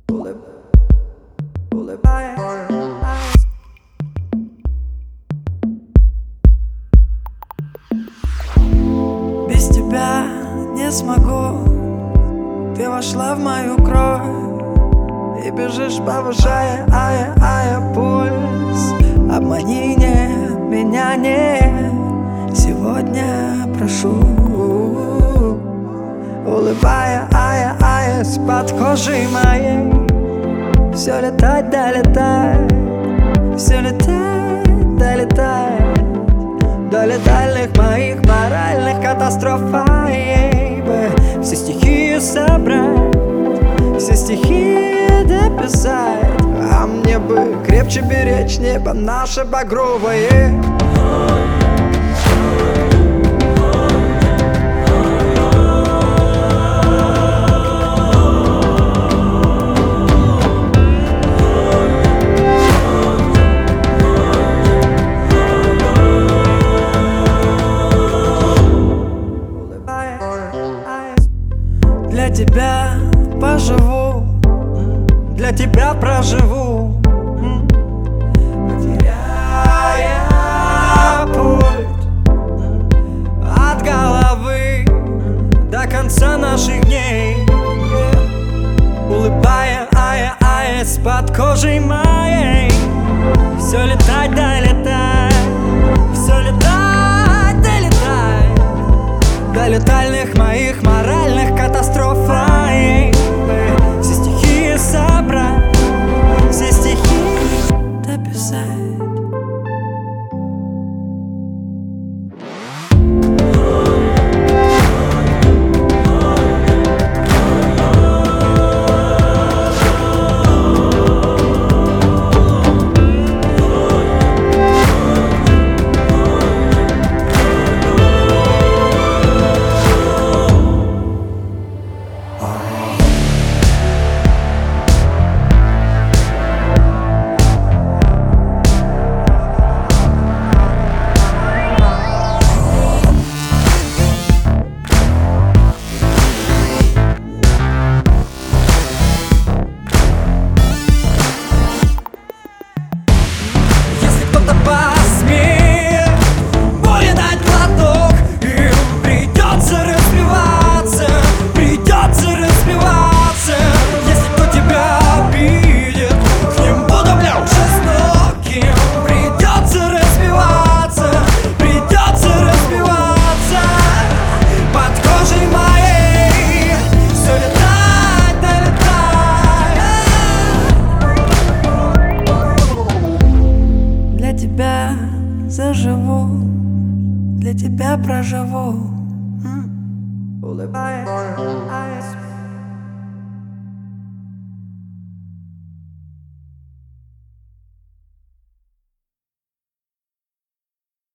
Без тебя не смогу. Ты вошла в мою кровь и бежишь, повышая пульс. Обмани не, меня не. Сегодня прошу, улыбаясь под кожей моей. Все летать, да летать, все летать, да летать, до летальных моих моральных катастроф. Все стихи собрать, все стихи дописать. А мне бы крепче беречь небо наше багровое. Для тебя поживу, для тебя проживу, потеряя путь от головы до конца наших дней. Улыбаясь под кожей моей. Все летать, да летать, все летать, да летать, до летальных моих моральных катастроф. Все стихи собрать, все стихи дописать. Заживу, для тебя проживу. Улыбаясь.